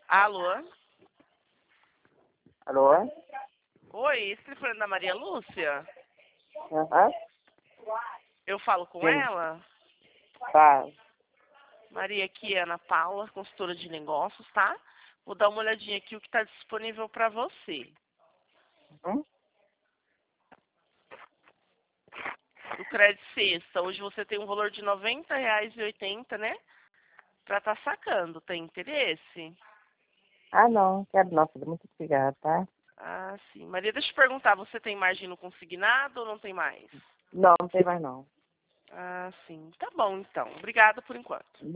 Alô? Alô? Oi, esse telefone é da Maria Lúcia? Aham. Eu falo com Sim. ela? Tá. Maria, aqui é Ana Paula, consultora de negócios, tá? Vou dar uma olhadinha aqui o que está disponível para você. Uhum. Do Crédito Sexta, hoje você tem um valor de R$ 90,80, né? Para estar sacando. Tem interesse? Ah, não. Quero não, filho. Muito obrigada, tá? Ah, sim. Maria, deixa eu te perguntar, você tem margem no consignado ou não tem mais? Não, não tem mais não. Ah, sim. Tá bom, então. Obrigada por enquanto.